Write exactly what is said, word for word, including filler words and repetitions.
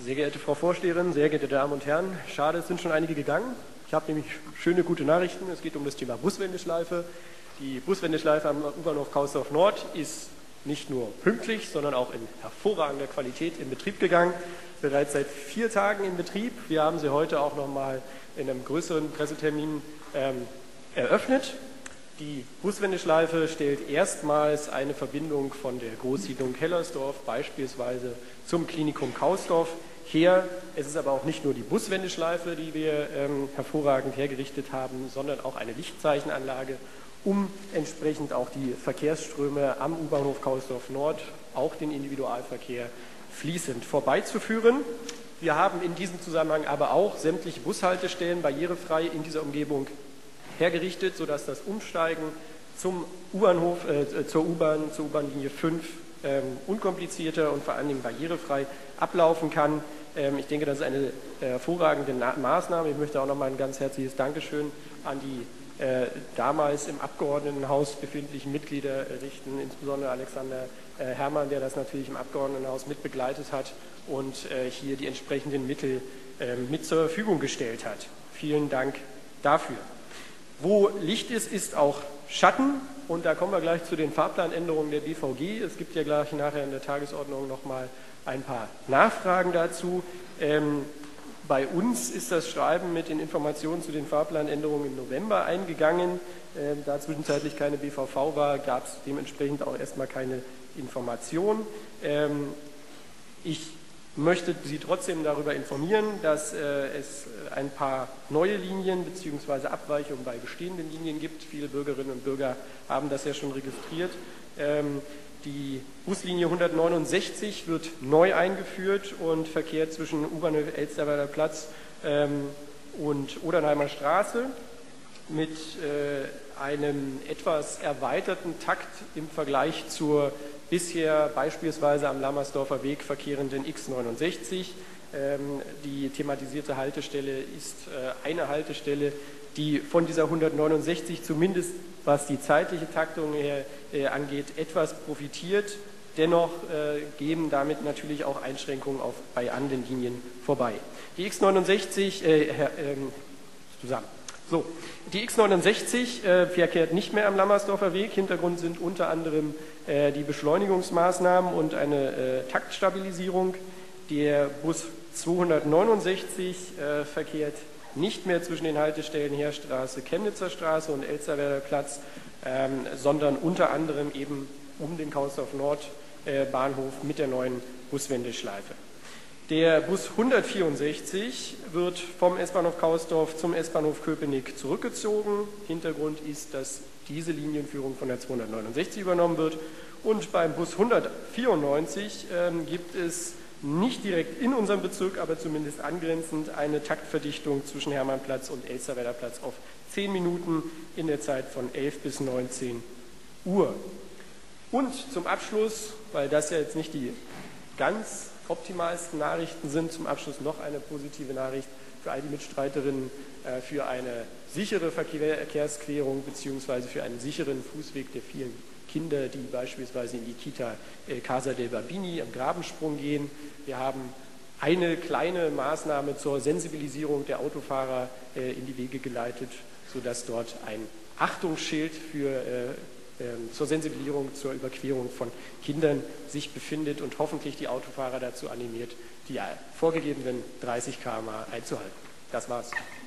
Sehr geehrte Frau Vorsteherin, sehr geehrte Damen und Herren, schade, es sind schon einige gegangen. Ich habe nämlich schöne, gute Nachrichten. Es geht um das Thema Buswendeschleife. Die Buswendeschleife am U-Bahnhof Kaulsdorf Nord ist nicht nur pünktlich, sondern auch in hervorragender Qualität in Betrieb gegangen. Bereits seit vier Tagen in Betrieb. Wir haben sie heute auch noch mal in einem größeren Pressetermin ähm, eröffnet. Die Buswendeschleife stellt erstmals eine Verbindung von der Großsiedlung Hellersdorf beispielsweise zum Klinikum Kaulsdorf her. Es ist aber auch nicht nur die Buswendeschleife, die wir ähm, hervorragend hergerichtet haben, sondern auch eine Lichtzeichenanlage, um entsprechend auch die Verkehrsströme am U-Bahnhof Kaulsdorf Nord, auch den Individualverkehr, fließend vorbeizuführen. Wir haben in diesem Zusammenhang aber auch sämtliche Bushaltestellen barrierefrei in dieser Umgebung hergerichtet, sodass das Umsteigen zum U-Bahnhof, äh, zur U-Bahn, zur U-Bahn-Linie fünf ähm, unkomplizierter und vor allen Dingen barrierefrei ablaufen kann. Ähm, ich denke, das ist eine äh, hervorragende Na Maßnahme. Ich möchte auch noch mal ein ganz herzliches Dankeschön an die äh, damals im Abgeordnetenhaus befindlichen Mitglieder äh, richten, insbesondere Alexander äh, Herrmann, der das natürlich im Abgeordnetenhaus mit begleitet hat und äh, hier die entsprechenden Mittel äh, mit zur Verfügung gestellt hat. Vielen Dank dafür. Wo Licht ist, ist auch Schatten, und da kommen wir gleich zu den Fahrplanänderungen der B V G. Es gibt ja gleich nachher in der Tagesordnung noch mal ein paar Nachfragen dazu. Ähm, bei uns ist das Schreiben mit den Informationen zu den Fahrplanänderungen im November eingegangen. Ähm, da zwischenzeitlich keine B V V war, gab es dementsprechend auch erstmal keine Information. Ähm, ich möchte Sie trotzdem darüber informieren, dass äh, es ein paar neue Linien bzw. Abweichungen bei bestehenden Linien gibt. Viele Bürgerinnen und Bürger haben das ja schon registriert. Ähm, die Buslinie hundertneunundsechzig wird neu eingeführt und verkehrt zwischen U-Bahnhof Elsterwerder Platz ähm, und Odernheimer Straße mit äh, einem etwas erweiterten Takt im Vergleich zur bisher beispielsweise am Lammersdorfer Weg verkehrenden X neunundsechzig. Ähm, die thematisierte Haltestelle ist äh, eine Haltestelle, die von dieser hundertneunundsechzig zumindest was die zeitliche Taktung her, äh, angeht, etwas profitiert. Dennoch äh, geben damit natürlich auch Einschränkungen auf, bei anderen Linien vorbei. Die X neunundsechzig, äh, äh, zusammen. So, die X neunundsechzig äh, verkehrt nicht mehr am Lammersdorfer Weg. Hintergrund sind unter anderem äh, die Beschleunigungsmaßnahmen und eine äh, Taktstabilisierung. Der Bus zweihundertneunundsechzig äh, verkehrt nicht mehr zwischen den Haltestellen Heerstraße, Chemnitzer Straße und Elsterwerder Platz, ähm, sondern unter anderem eben um den Kaulsdorf Nord äh, Bahnhof mit der neuen Buswendeschleife. Der Bus hundertvierundsechzig wird vom S-Bahnhof Kaulsdorf zum S-Bahnhof Köpenick zurückgezogen. Hintergrund ist, dass diese Linienführung von der zweihundertneunundsechzig übernommen wird. Und beim Bus hundertvierundneunzig ähm, gibt es nicht direkt in unserem Bezirk, aber zumindest angrenzend eine Taktverdichtung zwischen Hermannplatz und Elsterwerder Platz auf zehn Minuten in der Zeit von elf bis neunzehn Uhr. Und zum Abschluss, weil das ja jetzt nicht die ganz optimalsten Nachrichten sind, zum Abschluss noch eine positive Nachricht für all die Mitstreiterinnen äh, für eine sichere Verkehrsquerung bzw. für einen sicheren Fußweg der vielen Kinder, die beispielsweise in die Kita äh, Casa del Bambini am Grabensprung gehen. Wir haben eine kleine Maßnahme zur Sensibilisierung der Autofahrer äh, in die Wege geleitet, sodass dort ein Achtungsschild für äh, zur Sensibilisierung, zur Überquerung von Kindern sich befindet und hoffentlich die Autofahrer dazu animiert, die vorgegebenen dreißig Kilometer pro Stunde einzuhalten. Das war's.